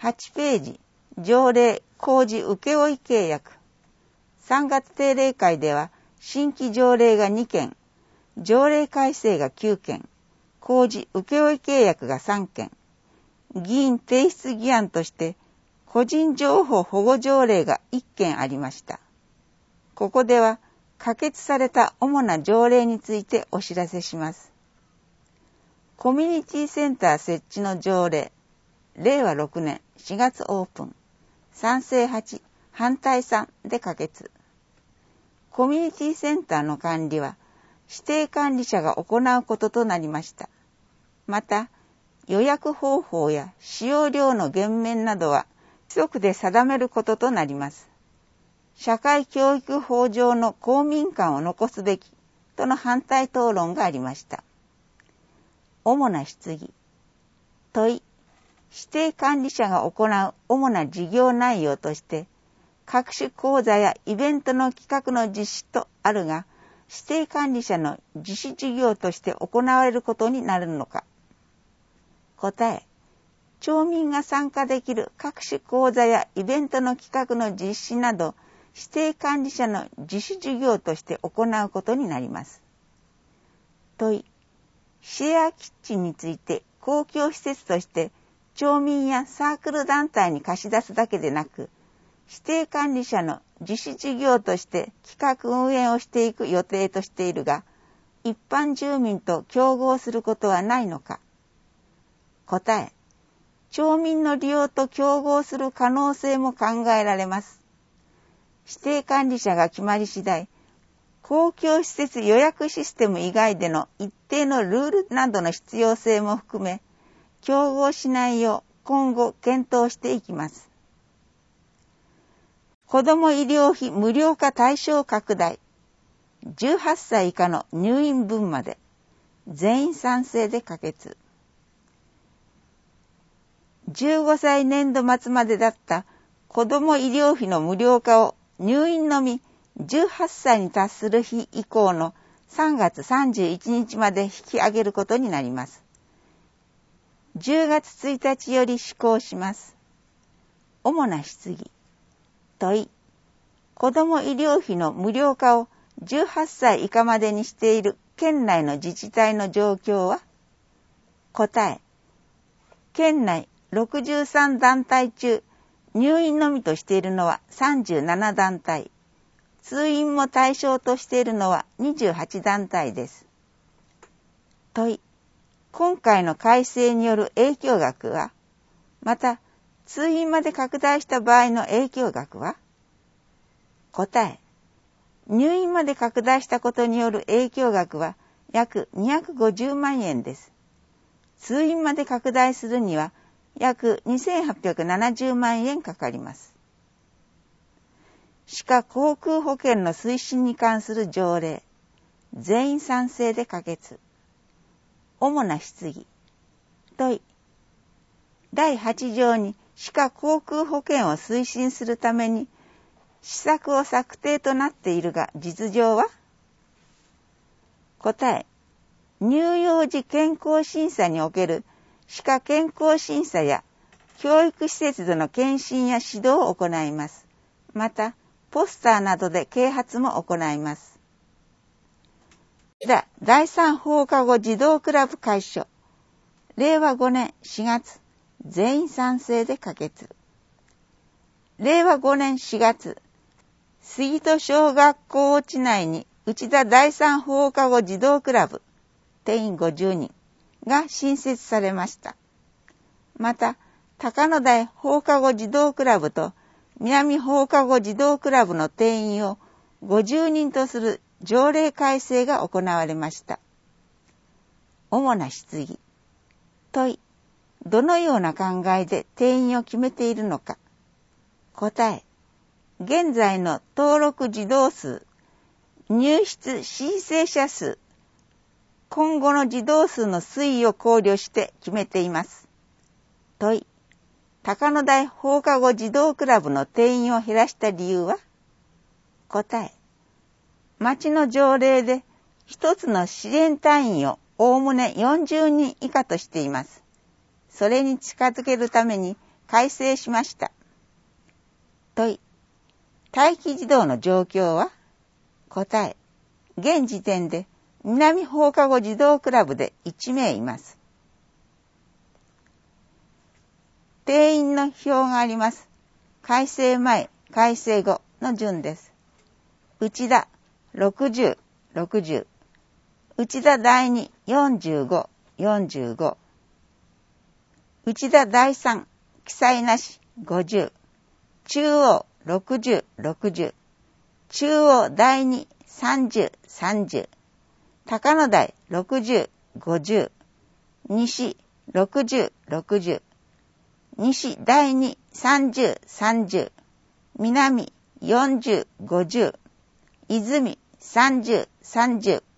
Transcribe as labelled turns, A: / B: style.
A: 8ページ、条例工事請負契約。3月定例会では、新規条例が2件、条例改正が9件、工事請負契約が3件、議員提出議案として、個人情報保護条例が1件ありました。ここでは、可決された主な条例についてお知らせします。コミュニティセンター設置の条例、令和6年4月オープン、賛成8、反対3で可決。コミュニティセンターの管理は、指定管理者が行うこととなりました。また、予約方法や使用料の減免などは、規則で定めることとなります。社会教育法上の公民館を残すべきとの反対討論がありました。主な質疑。問い。指定管理者が行う主な事業内容として、各種講座やイベントの企画の実施とあるが、指定管理者の自主事業として行われることになるのか。答え。町民が参加できる各種講座やイベントの企画の実施など、指定管理者の自主事業として行うことになります。問い。シェアキッチンについて公共施設として町民やサークル団体に貸し出すだけでなく、指定管理者の自主事業として企画運営をしていく予定としているが、一般住民と競合することはないのか。答え。町民の利用と競合する可能性も考えられます。指定管理者が決まり次第、公共施設予約システム以外での一定のルールなどの必要性も含め、競合しないよう今後検討していきます。子ども医療費無料化対象拡大。18歳以下の入院分まで。全員賛成で可決。15歳年度末までだった子ども医療費の無料化を入院のみ18歳に達する日以降の3月31日まで引き上げることになります。10月1日より施行します。主な質疑。問い。子ども医療費の無料化を18歳以下までにしている県内の自治体の状況は？答え。県内63団体中、入院のみとしているのは37団体。通院も対象としているのは28団体です。問い。今回の改正による影響額は？また、通院まで拡大した場合の影響額は？答え。入院まで拡大したことによる影響額は約250万円です。通院まで拡大するには約2870万円かかります。歯科航空保険の推進に関する条例。全員賛成で可決。主な質疑。問い。第8条に歯科航空保険を推進するために施策を策定となっているが、実情は？答え。乳幼児健康審査における歯科健康審査や教育施設での検診や指導を行います。また、ポスターなどで啓発も行います。第3放課後児童クラブ開所。令和5年4月、全員賛成で可決。令和5年4月、杉戸小学校地内に内田第3放課後児童クラブ、定員50人が新設されました。また、高野台放課後児童クラブと南放課後児童クラブの定員を50人とする条例改正が行われました。主な質疑。問い。どのような考えで定員を決めているのか。答え。現在の登録児童数、入室申請者数、今後の児童数の推移を考慮して決めています。問い。高野台放課後児童クラブの定員を減らした理由は？答え。町の条例で一つの支援隊員をおおむね40人以下としています。それに近づけるために改正しました。問い。待機児童の状況は？答え。現時点で南放課後児童クラブで1名います。定員の表があります。改正前、改正後の順です。内田60、60。内田第2、45、45。内田第3、記載なし、50。中央60、60。中央第2、30、30。高野台60、50。西60、60。西第2、30、30。南40、50。泉30、30。